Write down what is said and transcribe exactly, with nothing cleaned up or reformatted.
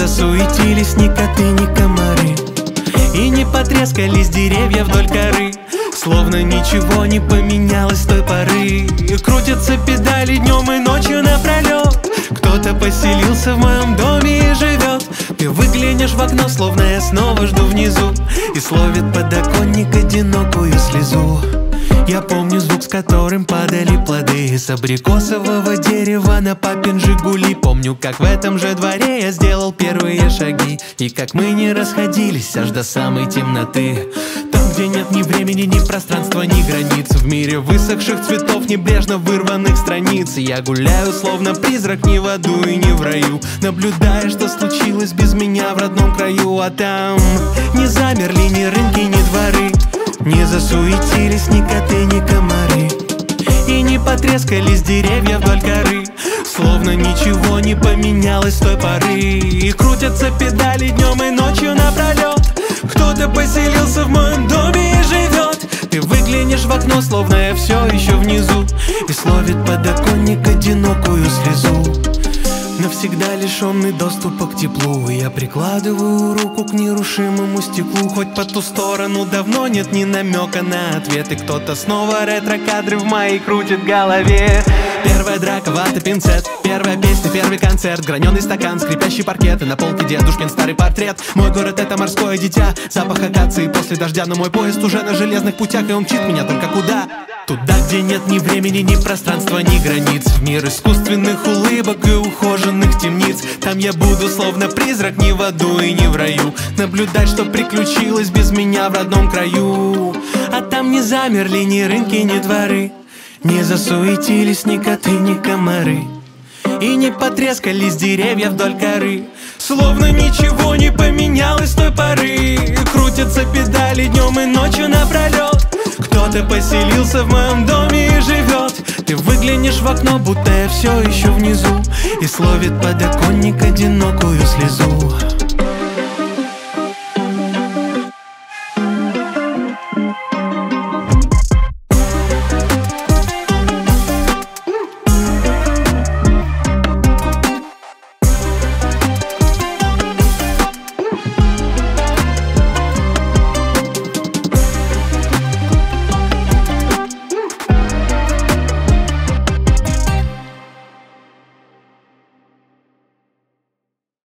засуетились ни коты, ни комары, и не потрескались деревья вдоль коры. Словно ничего не поменялось с той поры. Крутятся педали днем и ночью напролет. Кто-то поселился в моем доме и живет. Ты выглянешь в окно, словно я снова жду внизу, и словит подоконник одинокую слезу. Я помню звук, с которым падали плоды с абрикосового дерева на папин Жигули. Помню, как в этом же дворе я сделал первые шаги, и как мы не расходились аж до самой темноты. Там, где нет ни времени, ни пространства, ни границ, в мире высохших цветов, небрежно вырванных страниц. Я гуляю, словно призрак, ни в аду и ни в раю, наблюдая, что случилось без меня в родном краю. А там не замерли ни рынки, ни дворы, не засуетились ни коты, ни комары, и не потрескались деревья вдоль коры. Словно ничего не поменялось с той поры. И крутятся педали днем и ночью напролет. Кто-то поселился в моем доме и живет. Ты выглянешь в окно, словно я все еще внизу, и словит подоконник одинокую слезу. Навсегда лишенный доступа к теплу, я прикладываю руку к нерушимому стеклу. Хоть по ту сторону давно нет ни намека на ответ, и кто-то снова ретро-кадры в моей крутит в голове. Первая драка, вата, пинцет, первая песня, первый концерт, граненый стакан, скрипящий паркет, и на полке дедушкин старый портрет. Мой город — это морское дитя, запах акации после дождя, но мой поезд уже на железных путях, и он мчит меня только куда? Туда, где нет ни времени, ни пространства, ни границ, в мир искусственных улыбок и ухоженных темниц. Там я буду словно призрак, ни в аду и ни в раю, наблюдать, что приключилось без меня в родном краю. А там не замерли ни рынки, ни дворы, не засуетились ни коты, ни комары, и не потрескались деревья вдоль коры. Словно ничего не поменялось с той поры. Крутятся педали днем и ночью напролет. Кто-то поселился в моем доме и живет. Ты выглянешь в окно, будто я все еще внизу, и словит подоконник одинокую слезу.